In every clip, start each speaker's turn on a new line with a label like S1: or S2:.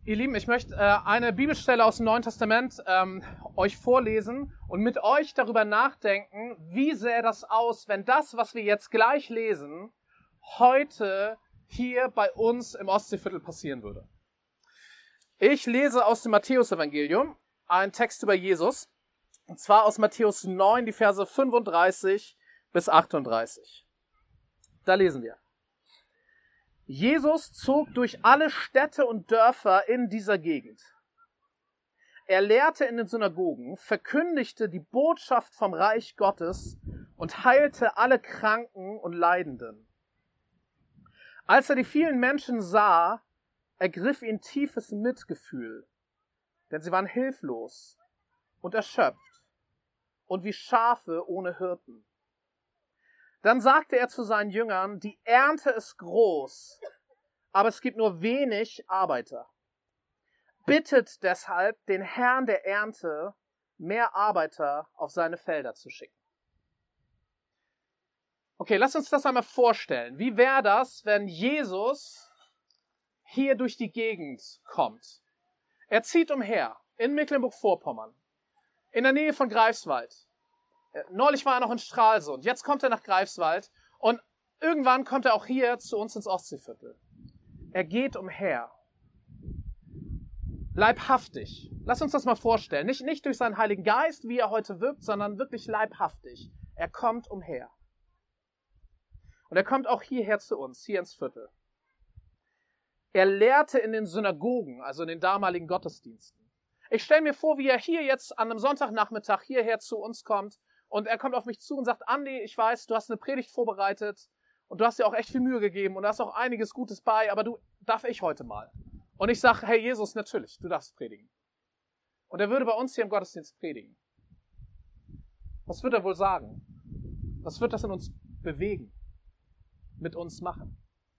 S1: Ihr Lieben, ich möchte eine Bibelstelle aus dem Neuen Testament euch vorlesen und mit euch darüber nachdenken, wie sähe das aus, wenn das, was wir jetzt gleich lesen, heute hier bei uns im Ostseeviertel passieren würde. Ich lese aus dem Matthäus-Evangelium einen Text über Jesus, und zwar aus Matthäus 9, die Verse 35 bis 38. Da lesen wir. Jesus zog durch alle Städte und Dörfer in dieser Gegend. Er lehrte in den Synagogen, verkündigte die Botschaft vom Reich Gottes und heilte alle Kranken und Leidenden. Als er die vielen Menschen sah, ergriff ihn tiefes Mitgefühl, denn sie waren hilflos und erschöpft und wie Schafe ohne Hirten. Dann sagte er zu seinen Jüngern, die Ernte ist groß, aber es gibt nur wenig Arbeiter. Bittet deshalb den Herrn der Ernte, mehr Arbeiter auf seine Felder zu schicken. Okay, lass uns das einmal vorstellen. Wie wäre das, wenn Jesus hier durch die Gegend kommt? Er zieht umher in Mecklenburg-Vorpommern, in der Nähe von Greifswald. Neulich war er noch in Stralsund, jetzt kommt er nach Greifswald und irgendwann kommt er auch hier zu uns ins Ostseeviertel. Er geht umher. Leibhaftig. Lass uns das mal vorstellen. Nicht durch seinen Heiligen Geist, wie er heute wirkt, sondern wirklich leibhaftig. Er kommt umher. Und er kommt auch hierher zu uns, hier ins Viertel. Er lehrte in den Synagogen, also in den damaligen Gottesdiensten. Ich stelle mir vor, wie er hier jetzt an einem Sonntagnachmittag hierher zu uns kommt und er kommt auf mich zu und sagt, Andi, ich weiß, du hast eine Predigt vorbereitet und du hast dir auch echt viel Mühe gegeben und du hast auch einiges Gutes bei, aber darf ich heute mal? Und ich sage, hey Jesus, natürlich, du darfst predigen. Und er würde bei uns hier im Gottesdienst predigen. Was wird er wohl sagen? Was wird das in uns bewegen? Mit uns machen?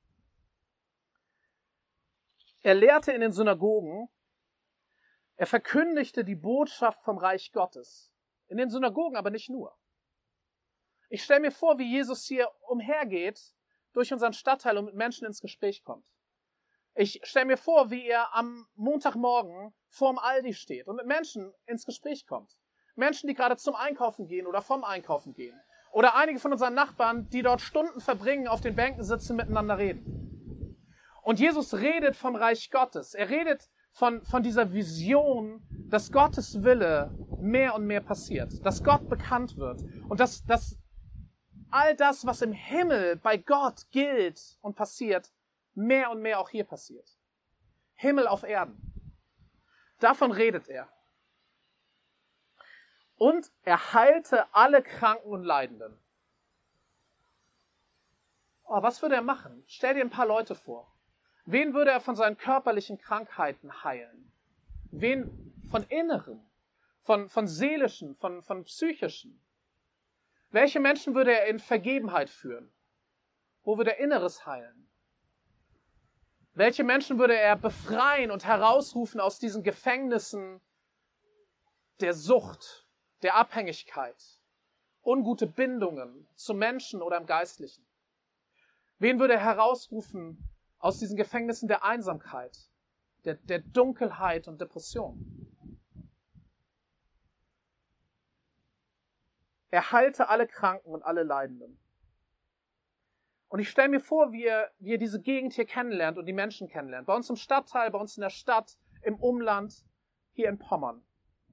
S1: Er lehrte in den Synagogen, er verkündigte die Botschaft vom Reich Gottes. In den Synagogen aber nicht nur. Ich stelle mir vor, wie Jesus hier umhergeht durch unseren Stadtteil und mit Menschen ins Gespräch kommt. Ich stelle mir vor, wie er am Montagmorgen vorm Aldi steht und mit Menschen ins Gespräch kommt. Menschen, die gerade zum Einkaufen gehen oder vom Einkaufen gehen. Oder einige von unseren Nachbarn, die dort Stunden verbringen, auf den Bänken sitzen, miteinander reden. Und Jesus redet vom Reich Gottes. Er redet von dieser Vision, dass Gottes Wille mehr und mehr passiert. Dass Gott bekannt wird. Und dass all das, was im Himmel bei Gott gilt und passiert, mehr und mehr auch hier passiert. Himmel auf Erden. Davon redet er. Und er heilte alle Kranken und Leidenden. Oh, was würde er machen? Stell dir ein paar Leute vor. Wen würde er von seinen körperlichen Krankheiten heilen? Wen von inneren, von seelischen, von psychischen? Welche Menschen würde er in Vergebenheit führen? Wo würde er Inneres heilen? Welche Menschen würde er befreien und herausrufen aus diesen Gefängnissen der Sucht, der Abhängigkeit, ungute Bindungen zu Menschen oder im Geistlichen? Wen würde er herausrufen aus diesen Gefängnissen der Einsamkeit, der Dunkelheit und Depression? Er heilte alle Kranken und alle Leidenden. Und ich stelle mir vor, wie er diese Gegend hier kennenlernt und die Menschen kennenlernt. Bei uns im Stadtteil, bei uns in der Stadt, im Umland, hier in Pommern.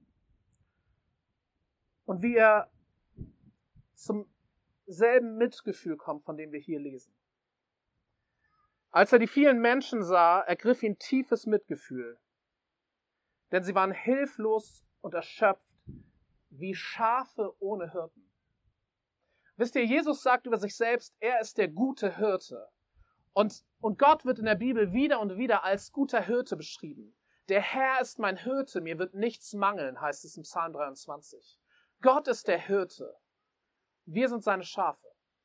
S1: Und wie er zum selben Mitgefühl kommt, von dem wir hier lesen. Als er die vielen Menschen sah, ergriff ihn tiefes Mitgefühl. Denn sie waren hilflos und erschöpft, wie Schafe ohne Hirten. Wisst ihr, Jesus sagt über sich selbst, er ist der gute Hirte. Und Gott wird in der Bibel wieder und wieder als guter Hirte beschrieben. Der Herr ist mein Hirte, mir wird nichts mangeln, heißt es im Psalm 23. Gott ist der Hirte. Wir sind seine Schafe.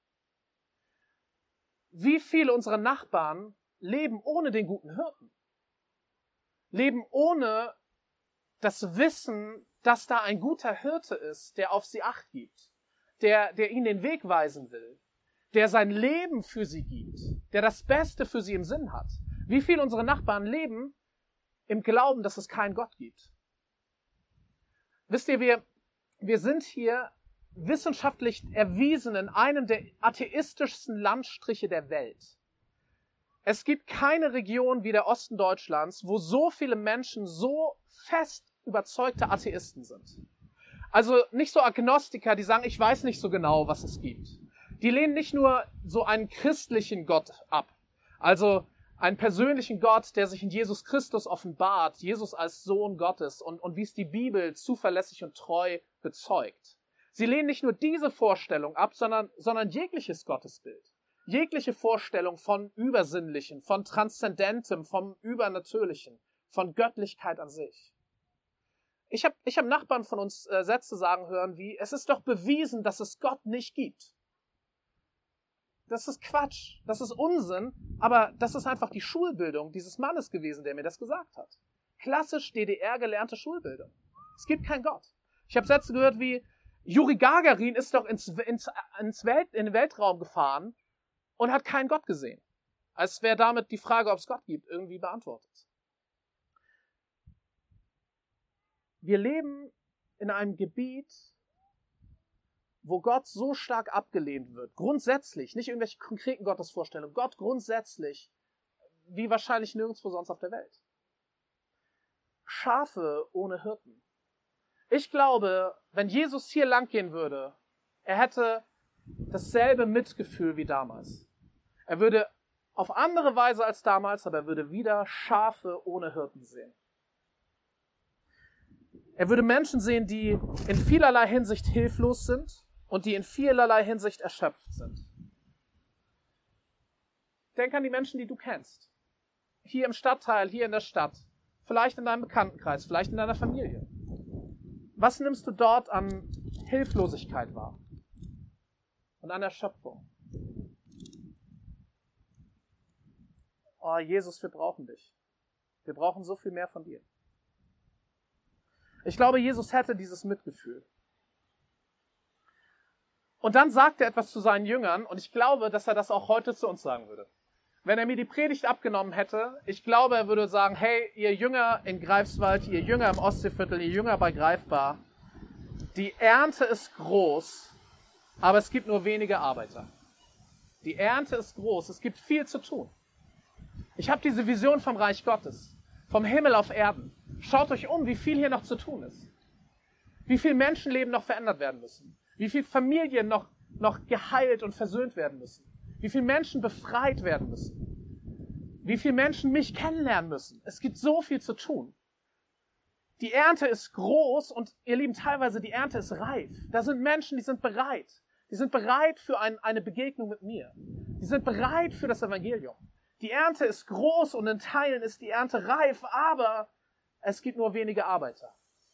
S1: Wie viele unserer Nachbarn leben ohne den guten Hirten? Leben ohne das Wissen, dass da ein guter Hirte ist, der auf sie Acht gibt, der ihnen den Weg weisen will, der sein Leben für sie gibt, der das Beste für sie im Sinn hat. Wie viele unserer Nachbarn leben im Glauben, dass es keinen Gott gibt. Wisst ihr, wir sind hier wissenschaftlich erwiesen in einem der atheistischsten Landstriche der Welt. Es gibt keine Region wie der Osten Deutschlands, wo so viele Menschen so fest überzeugte Atheisten sind. Also nicht so Agnostiker, die sagen, ich weiß nicht so genau, was es gibt. Die lehnen nicht nur so einen christlichen Gott ab, also einen persönlichen Gott, der sich in Jesus Christus offenbart, Jesus als Sohn Gottes und wie es die Bibel zuverlässig und treu bezeugt. Sie lehnen nicht nur diese Vorstellung ab, sondern jegliches Gottesbild. Jegliche Vorstellung von Übersinnlichen, von Transzendentem, vom Übernatürlichen, von Göttlichkeit an sich. Ich hab Nachbarn von uns Sätze sagen hören wie, es ist doch bewiesen, dass es Gott nicht gibt. Das ist Quatsch, das ist Unsinn, aber das ist einfach die Schulbildung dieses Mannes gewesen, der mir das gesagt hat. Klassisch DDR gelernte Schulbildung. Es gibt keinen Gott. Ich habe Sätze gehört wie, Juri Gagarin ist doch in den Weltraum gefahren und hat keinen Gott gesehen. Als wäre damit die Frage, ob es Gott gibt, irgendwie beantwortet. Wir leben in einem Gebiet, wo Gott so stark abgelehnt wird, grundsätzlich, nicht irgendwelche konkreten Gottesvorstellungen, Gott grundsätzlich, wie wahrscheinlich nirgendwo sonst auf der Welt. Schafe ohne Hirten. Ich glaube, wenn Jesus hier lang gehen würde, er hätte dasselbe Mitgefühl wie damals. Er würde auf andere Weise als damals, aber er würde wieder Schafe ohne Hirten sehen. Er würde Menschen sehen, die in vielerlei Hinsicht hilflos sind und die in vielerlei Hinsicht erschöpft sind. Denk an die Menschen, die du kennst. Hier im Stadtteil, hier in der Stadt, vielleicht in deinem Bekanntenkreis, vielleicht in deiner Familie. Was nimmst du dort an Hilflosigkeit wahr und an Erschöpfung? Oh, Jesus, wir brauchen dich. Wir brauchen so viel mehr von dir. Ich glaube, Jesus hätte dieses Mitgefühl. Und dann sagt er etwas zu seinen Jüngern und ich glaube, dass er das auch heute zu uns sagen würde. Wenn er mir die Predigt abgenommen hätte, ich glaube, er würde sagen, hey, ihr Jünger in Greifswald, ihr Jünger im Ostseeviertel, ihr Jünger bei Greifbar, die Ernte ist groß, aber es gibt nur wenige Arbeiter. Die Ernte ist groß, es gibt viel zu tun. Ich habe diese Vision vom Reich Gottes, vom Himmel auf Erden. Schaut euch um, wie viel hier noch zu tun ist. Wie viele Menschenleben noch verändert werden müssen. Wie viele Familien noch geheilt und versöhnt werden müssen. Wie viele Menschen befreit werden müssen. Wie viele Menschen mich kennenlernen müssen. Es gibt so viel zu tun. Die Ernte ist groß und ihr Lieben, teilweise die Ernte ist reif. Da sind Menschen, die sind bereit. Die sind bereit für eine Begegnung mit mir. Die sind bereit für das Evangelium. Die Ernte ist groß und in Teilen ist die Ernte reif, aber es gibt nur wenige Arbeiter.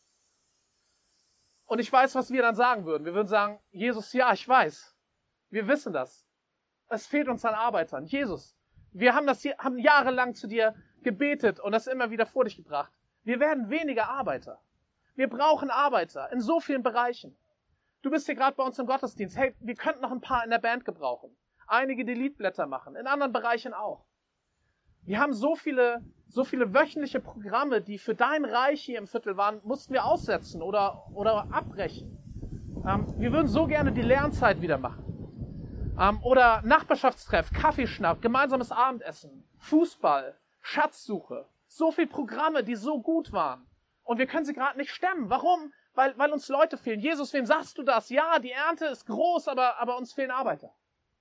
S1: Und ich weiß, was wir dann sagen würden. Wir würden sagen, Jesus, ja, ich weiß. Wir wissen das. Es fehlt uns an Arbeitern. Jesus, wir haben jahrelang zu dir gebetet und das immer wieder vor dich gebracht. Wir werden weniger Arbeiter. Wir brauchen Arbeiter in so vielen Bereichen. Du bist hier gerade bei uns im Gottesdienst. Hey, wir könnten noch ein paar in der Band gebrauchen. Einige, die Liedblätter machen. In anderen Bereichen auch. Wir haben so viele wöchentliche Programme, die für dein Reich hier im Viertel waren, mussten wir aussetzen oder abbrechen. Wir würden so gerne die Lernzeit wieder machen. Oder Nachbarschaftstreff, Kaffeeschnapp, gemeinsames Abendessen, Fußball, Schatzsuche. So viele Programme, die so gut waren. Und wir können sie gerade nicht stemmen. Warum? Weil uns Leute fehlen. Jesus, wem sagst du das? Ja, die Ernte ist groß, aber uns fehlen Arbeiter.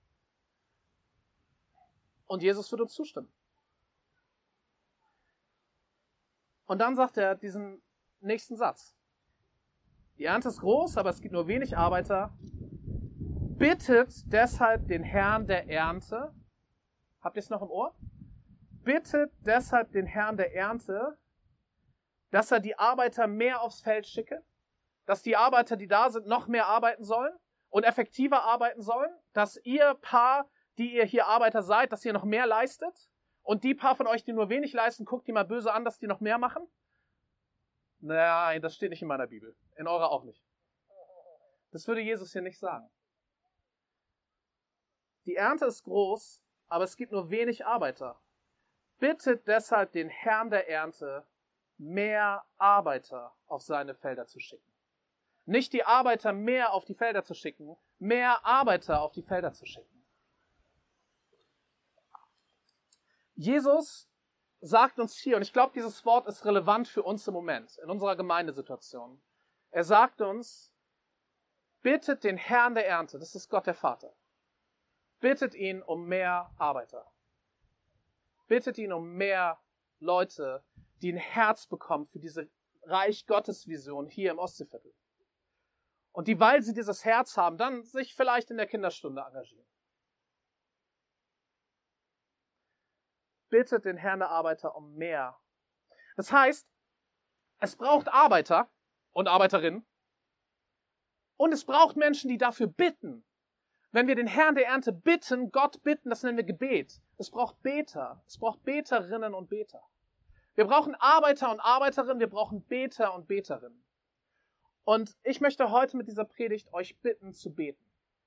S1: Und Jesus wird uns zustimmen. Und dann sagt er diesen nächsten Satz. Die Ernte ist groß, aber es gibt nur wenig Arbeiter. Bittet deshalb den Herrn der Ernte. Habt ihr es noch im Ohr? Bittet deshalb den Herrn der Ernte, dass er die Arbeiter mehr aufs Feld schicke, dass die Arbeiter, die da sind, noch mehr arbeiten sollen und effektiver arbeiten sollen, dass ihr Paar, die ihr hier Arbeiter seid, dass ihr noch mehr leistet und die paar von euch, die nur wenig leisten, guckt die mal böse an, dass die noch mehr machen? Nein, das steht nicht in meiner Bibel. In eurer auch nicht. Das würde Jesus hier nicht sagen. Die Ernte ist groß, aber es gibt nur wenig Arbeiter. Bittet deshalb den Herrn der Ernte, mehr Arbeiter auf seine Felder zu schicken. Nicht die Arbeiter mehr auf die Felder zu schicken, mehr Arbeiter auf die Felder zu schicken. Jesus sagt uns hier, und ich glaube, dieses Wort ist relevant für uns im Moment, in unserer Gemeindesituation. Er sagt uns, bittet den Herrn der Ernte, das ist Gott der Vater, bittet ihn um mehr Arbeiter. Bittet ihn um mehr Leute, die ein Herz bekommen für diese Reich Gottes Vision hier im Ostseeviertel. Und die, weil sie dieses Herz haben, dann sich vielleicht in der Kinderstunde engagieren. Bittet den Herrn der Arbeiter um mehr. Das heißt, es braucht Arbeiter und Arbeiterinnen und es braucht Menschen, die dafür bitten. Wenn wir den Herrn der Ernte bitten, Gott bitten, das nennen wir Gebet. Es braucht Beter, es braucht Beterinnen und Beter. Wir brauchen Arbeiter und Arbeiterinnen, wir brauchen Beter und Beterinnen. Und ich möchte heute mit dieser Predigt euch bitten zu beten.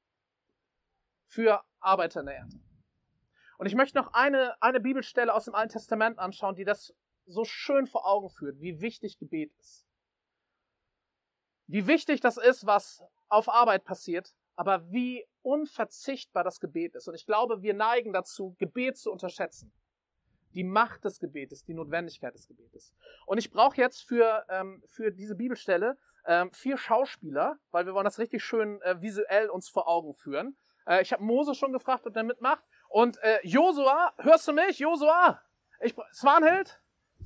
S1: Für Arbeiter in der Ernte. Und ich möchte noch eine Bibelstelle aus dem Alten Testament anschauen, die das so schön vor Augen führt, wie wichtig Gebet ist. Wie wichtig das ist, was auf Arbeit passiert, aber wie unverzichtbar das Gebet ist. Und ich glaube, wir neigen dazu, Gebet zu unterschätzen. Die Macht des Gebetes, die Notwendigkeit des Gebetes. Und ich brauche jetzt für diese Bibelstelle 4 Schauspieler, weil wir wollen das richtig schön visuell uns vor Augen führen. Ich habe Mose schon gefragt, ob der mitmacht. Und Josua, hörst du mich? Josua? Swanhild?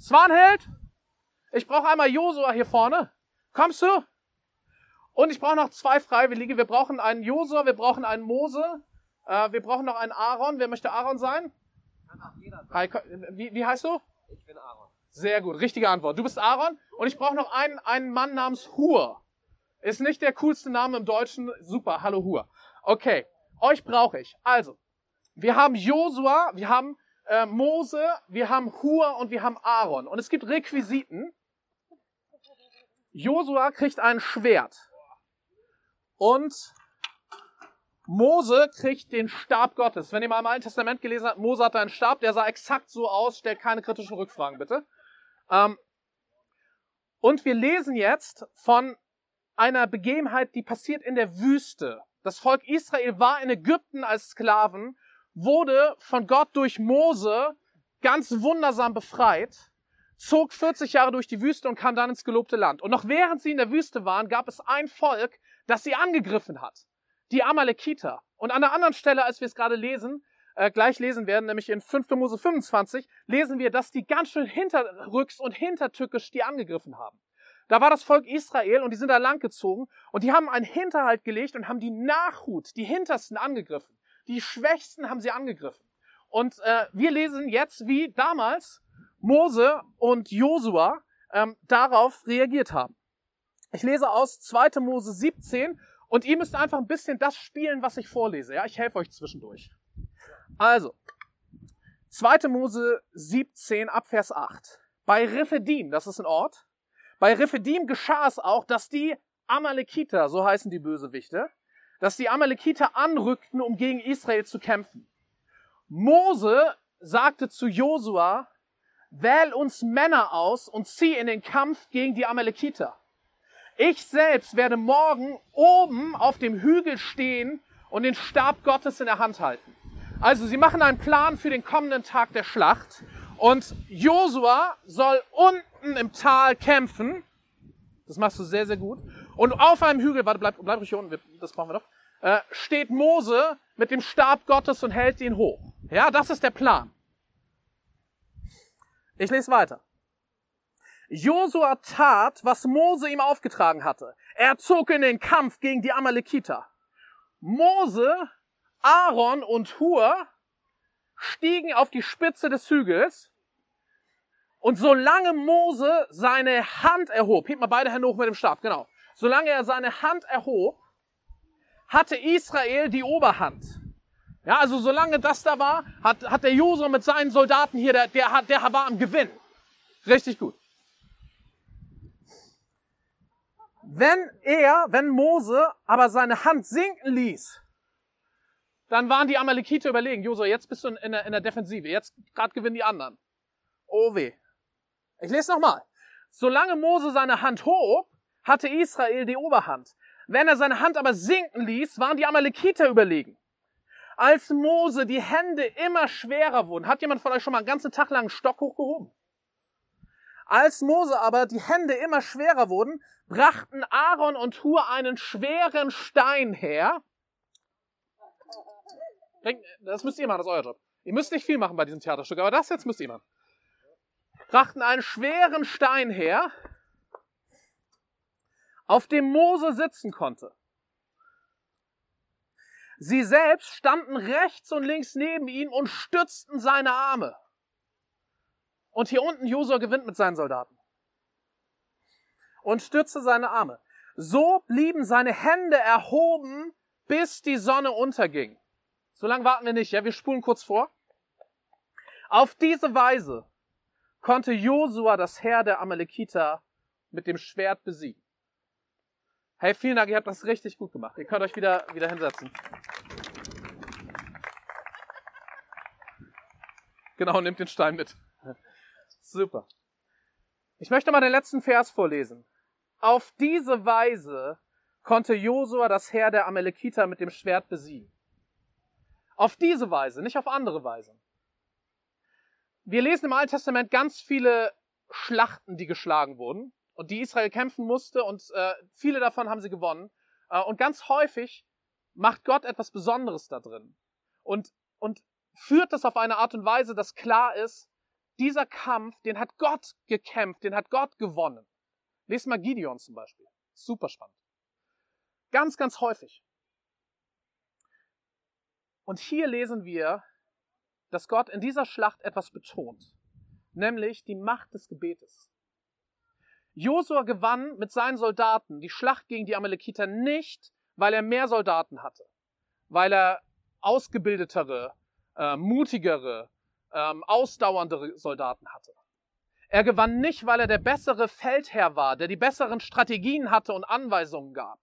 S1: Ich brauche einmal Josua hier vorne. Kommst du? Und ich brauche noch 2 Freiwillige. Wir brauchen einen Josua, wir brauchen einen Mose, wir brauchen noch einen Aaron. Wer möchte Aaron sein?
S2: Kann auch jeder sein.
S1: Wie heißt du?
S2: Ich bin Aaron.
S1: Sehr gut, richtige Antwort. Du bist Aaron und ich brauche noch einen Mann namens Hur. Ist nicht der coolste Name im Deutschen. Super, hallo Hur. Okay, euch brauche ich. Also, wir haben Josua, wir haben Mose, wir haben Hur und wir haben Aaron. Und es gibt Requisiten. Josua kriegt ein Schwert. Und Mose kriegt den Stab Gottes. Wenn ihr mal im Alten Testament gelesen habt, Mose hatte einen Stab, der sah exakt so aus. Stellt keine kritischen Rückfragen, bitte. Und wir lesen jetzt von einer Begebenheit, die passiert in der Wüste. Das Volk Israel war in Ägypten als Sklaven, wurde von Gott durch Mose ganz wundersam befreit, zog 40 Jahre durch die Wüste und kam dann ins gelobte Land. Und noch während sie in der Wüste waren, gab es ein Volk, das sie angegriffen hat. Die Amalekiter. Und an einer anderen Stelle, als wir es gerade gleich lesen werden, nämlich in 5. Mose 25, lesen wir, dass die ganz schön hinterrücks und hintertückisch die angegriffen haben. Da war das Volk Israel und die sind da langgezogen und die haben einen Hinterhalt gelegt und haben die Nachhut, die Hintersten angegriffen. Die Schwächsten haben sie angegriffen. Und wir lesen jetzt, wie damals Mose und Josua darauf reagiert haben. Ich lese aus 2. Mose 17 und ihr müsst einfach ein bisschen das spielen, was ich vorlese. Ja, ich helfe euch zwischendurch. Also, 2. Mose 17 ab Vers 8. Bei Rephidim, das ist ein Ort, bei Rephidim geschah es auch, dass die Amalekiter, so heißen die Bösewichte, dass die Amalekiter anrückten, um gegen Israel zu kämpfen. Mose sagte zu Josua, wähl uns Männer aus und zieh in den Kampf gegen die Amalekiter. Ich selbst werde morgen oben auf dem Hügel stehen und den Stab Gottes in der Hand halten. Also sie machen einen Plan für den kommenden Tag der Schlacht und Josua soll unten im Tal kämpfen. Das machst du sehr, sehr gut. Und auf einem Hügel, warte, bleib ruhig hier unten, das brauchen wir doch, steht Mose mit dem Stab Gottes und hält ihn hoch. Ja, das ist der Plan. Ich lese weiter. Josua tat, was Mose ihm aufgetragen hatte. Er zog in den Kampf gegen die Amalekiter. Mose, Aaron und Hur stiegen auf die Spitze des Hügels und solange Mose seine Hand erhob, hebt mal beide Hände hoch mit dem Stab, genau. Solange er seine Hand erhob, hatte Israel die Oberhand. Ja, also solange das da war, hat der Josua mit seinen Soldaten hier, der war am Gewinn. Richtig gut. Wenn Mose aber seine Hand sinken ließ, dann waren die Amalekiter überlegen. Josua, jetzt bist du in der Defensive. Jetzt gerade gewinnen die anderen. Oh weh. Ich lese nochmal. Solange Mose seine Hand hob, hatte Israel die Oberhand. Wenn er seine Hand aber sinken ließ, waren die Amalekiter überlegen. Als Mose die Hände immer schwerer wurden, hat jemand von euch schon mal einen ganzen Tag lang einen Stock hochgehoben? Als Mose aber die Hände immer schwerer wurden, brachten Aaron und Hur einen schweren Stein her. Das müsst ihr machen, das ist euer Job. Ihr müsst nicht viel machen bei diesem Theaterstück, aber das jetzt müsst ihr machen. Brachten einen schweren Stein her, auf dem Mose sitzen konnte. Sie selbst standen rechts und links neben ihm und stützten seine Arme. Und hier unten Josua gewinnt mit seinen Soldaten. Und stützte seine Arme. So blieben seine Hände erhoben, bis die Sonne unterging. So lange warten wir nicht, ja? Wir spulen kurz vor. Auf diese Weise konnte Josua das Heer der Amalekiter mit dem Schwert besiegen. Hey, vielen Dank, ihr habt das richtig gut gemacht. Ihr könnt euch wieder hinsetzen. Genau, nehmt den Stein mit. Super. Ich möchte mal den letzten Vers vorlesen. Auf diese Weise konnte Josua das Heer der Amalekiter mit dem Schwert besiegen. Auf diese Weise, nicht auf andere Weise. Wir lesen im Alten Testament ganz viele Schlachten, die geschlagen wurden und die Israel kämpfen musste und viele davon haben sie gewonnen. Und ganz häufig macht Gott etwas Besonderes da drin und führt das auf eine Art und Weise, dass klar ist, dieser Kampf, den hat Gott gekämpft, den hat Gott gewonnen. Lest mal Gideon zum Beispiel. Super spannend. Ganz, ganz häufig. Und hier lesen wir, dass Gott in dieser Schlacht etwas betont, nämlich die Macht des Gebetes. Josua gewann mit seinen Soldaten die Schlacht gegen die Amalekiter nicht, weil er mehr Soldaten hatte, weil er ausgebildetere, mutigere, ausdauerndere Soldaten hatte. Er gewann nicht, weil er der bessere Feldherr war, der die besseren Strategien hatte und Anweisungen gab.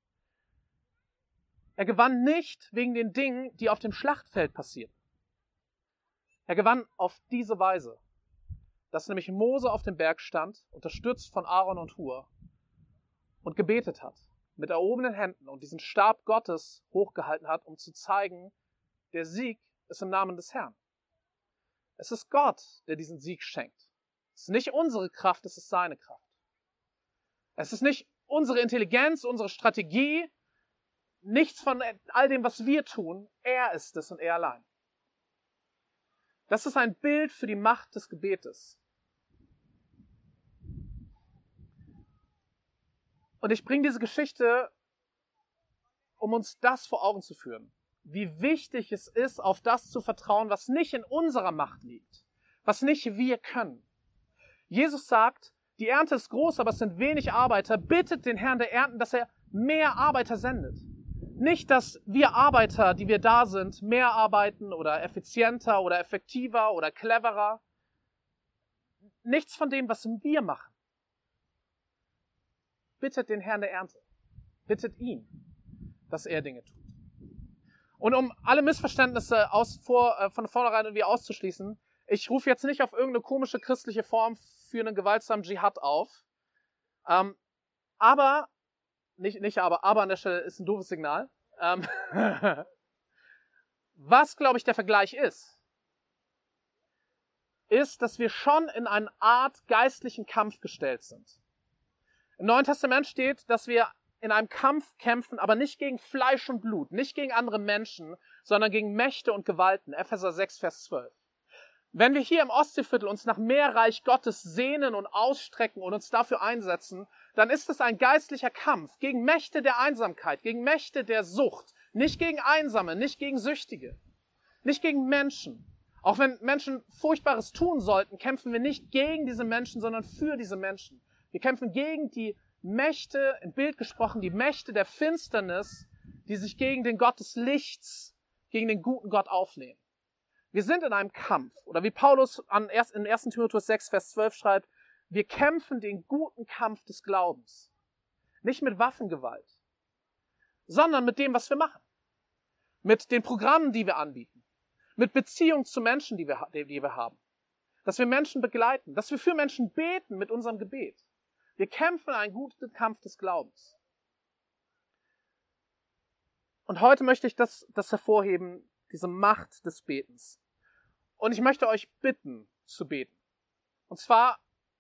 S1: Er gewann nicht wegen den Dingen, die auf dem Schlachtfeld passierten. Er gewann auf diese Weise, dass nämlich Mose auf dem Berg stand, unterstützt von Aaron und Hur, und gebetet hat, mit erhobenen Händen und diesen Stab Gottes hochgehalten hat, um zu zeigen, der Sieg ist im Namen des Herrn. Es ist Gott, der diesen Sieg schenkt. Es ist nicht unsere Kraft, es ist seine Kraft. Es ist nicht unsere Intelligenz, unsere Strategie, nichts von all dem, was wir tun. Er ist es und er allein. Das ist ein Bild für die Macht des Gebetes. Und ich bringe diese Geschichte, um uns das vor Augen zu führen. Wie wichtig es ist, auf das zu vertrauen, was nicht in unserer Macht liegt. Was nicht wir können. Jesus sagt, die Ernte ist groß, aber es sind wenig Arbeiter. Bittet den Herrn der Ernten, dass er mehr Arbeiter sendet. Nicht, dass wir Arbeiter, die wir da sind, mehr arbeiten oder effizienter oder effektiver oder cleverer. Nichts von dem, was wir machen. Bittet den Herrn der Ernte. Bittet ihn, dass er Dinge tut. Und um alle Missverständnisse von vornherein irgendwie auszuschließen, ich rufe jetzt nicht auf irgendeine komische christliche Form für einen gewaltsamen Dschihad auf. Aber an der Stelle ist ein doofes Signal. Was, glaube ich, der Vergleich ist, dass wir schon in eine Art geistlichen Kampf gestellt sind. Im Neuen Testament steht, dass wir in einem Kampf kämpfen, aber nicht gegen Fleisch und Blut, nicht gegen andere Menschen, sondern gegen Mächte und Gewalten. Epheser 6, Vers 12. Wenn wir hier im Ostseeviertel uns nach mehr Reich Gottes sehnen und ausstrecken und uns dafür einsetzen, dann ist es ein geistlicher Kampf gegen Mächte der Einsamkeit, gegen Mächte der Sucht, nicht gegen Einsame, nicht gegen Süchtige, nicht gegen Menschen. Auch wenn Menschen Furchtbares tun sollten, kämpfen wir nicht gegen diese Menschen, sondern für diese Menschen. Wir kämpfen gegen die Mächte, im Bild gesprochen, die Mächte der Finsternis, die sich gegen den Gott des Lichts, gegen den guten Gott auflehnen. Wir sind in einem Kampf. Oder wie Paulus in 1. Timotheus 6, Vers 12 schreibt, wir kämpfen den guten Kampf des Glaubens. Nicht mit Waffengewalt, sondern mit dem, was wir machen. Mit den Programmen, die wir anbieten. Mit Beziehungen zu Menschen, die wir haben. dass wir Menschen begleiten, dass wir für Menschen beten mit unserem Gebet. Wir kämpfen einen guten Kampf des Glaubens. Und heute möchte ich das hervorheben, diese Macht des Betens. Und ich möchte euch bitten, zu beten. Und zwar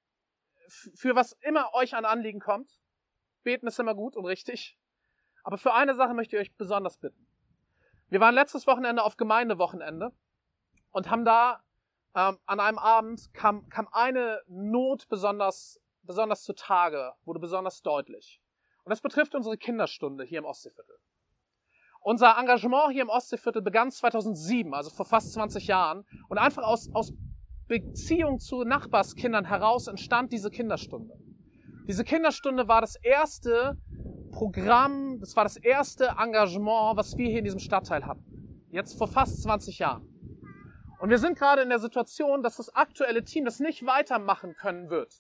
S1: für was immer euch an Anliegen kommt. Beten ist immer gut und richtig. Aber für eine Sache möchte ich euch besonders bitten. Wir waren letztes Wochenende auf Gemeindewochenende und haben da an einem Abend kam eine Not besonders zutage, wurde besonders deutlich. Und das betrifft unsere Kinderstunde hier im Ostseeviertel. Unser Engagement hier im Ostseeviertel begann 2007, also vor fast 20 Jahren. Und einfach aus Beziehung zu Nachbarskindern heraus entstand diese Kinderstunde. Diese Kinderstunde war das erste Programm, das war das erste Engagement, was wir hier in diesem Stadtteil hatten. Jetzt vor fast 20 Jahren. Und wir sind gerade in der Situation, dass das aktuelle Team das nicht weitermachen können wird.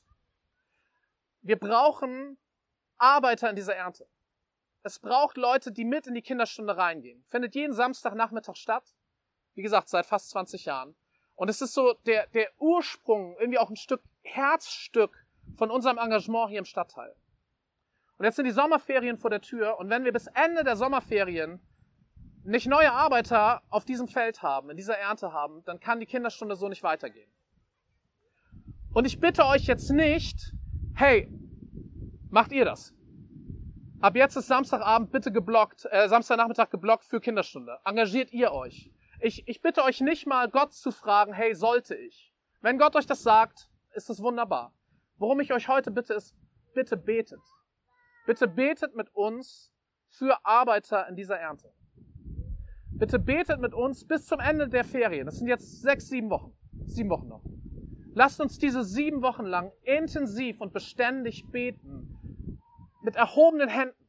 S1: Wir brauchen Arbeiter in dieser Ernte. Es braucht Leute, die mit in die Kinderstunde reingehen. Findet jeden Samstagnachmittag statt. Wie gesagt, seit fast 20 Jahren. Und es ist so der Ursprung, irgendwie auch ein Stück Herzstück von unserem Engagement hier im Stadtteil. Und jetzt sind die Sommerferien vor der Tür. Und wenn wir bis Ende der Sommerferien nicht neue Arbeiter auf diesem Feld haben, in dieser Ernte haben, dann kann die Kinderstunde so nicht weitergehen. Und ich bitte euch jetzt nicht, hey, macht ihr das? Ab jetzt ist Samstagnachmittag geblockt für Kinderstunde. Engagiert ihr euch. Ich bitte euch nicht mal, Gott zu fragen, hey, sollte ich? Wenn Gott euch das sagt, ist es wunderbar. Worum ich euch heute bitte, ist, bitte betet. Bitte betet mit uns für Arbeiter in dieser Ernte. Bitte betet mit uns bis zum Ende der Ferien. Das sind jetzt 7 Wochen. 7 Wochen noch. Lasst uns diese 7 Wochen lang intensiv und beständig beten, mit erhobenen Händen,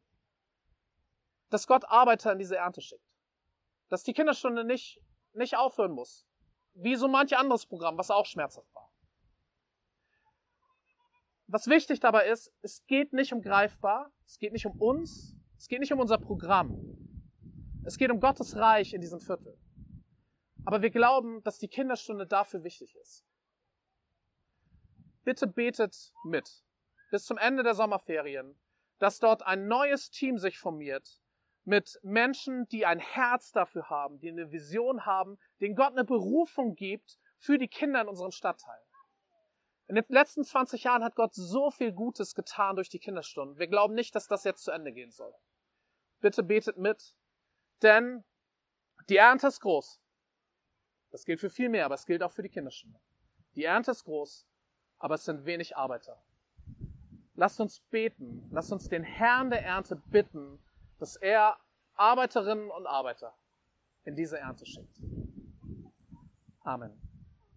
S1: dass Gott Arbeiter in diese Ernte schickt. Dass die Kinderstunde nicht aufhören muss. Wie so manch anderes Programm, was auch schmerzhaft war. Was wichtig dabei ist, es geht nicht um greifbar, es geht nicht um uns, es geht nicht um unser Programm. Es geht um Gottes Reich in diesem Viertel. Aber wir glauben, dass die Kinderstunde dafür wichtig ist. Bitte betet mit, bis zum Ende der Sommerferien, dass dort ein neues Team sich formiert, mit Menschen, die ein Herz dafür haben, die eine Vision haben, denen Gott eine Berufung gibt für die Kinder in unserem Stadtteil. In den letzten 20 Jahren hat Gott so viel Gutes getan durch die Kinderstunden. Wir glauben nicht, dass das jetzt zu Ende gehen soll. Bitte betet mit, denn die Ernte ist groß. Das gilt für viel mehr, aber es gilt auch für die Kinderstunde. Die Ernte ist groß, aber es sind wenig Arbeiter. Lasst uns beten, lasst uns den Herrn der Ernte bitten, dass er Arbeiterinnen und Arbeiter in diese Ernte schickt. Amen.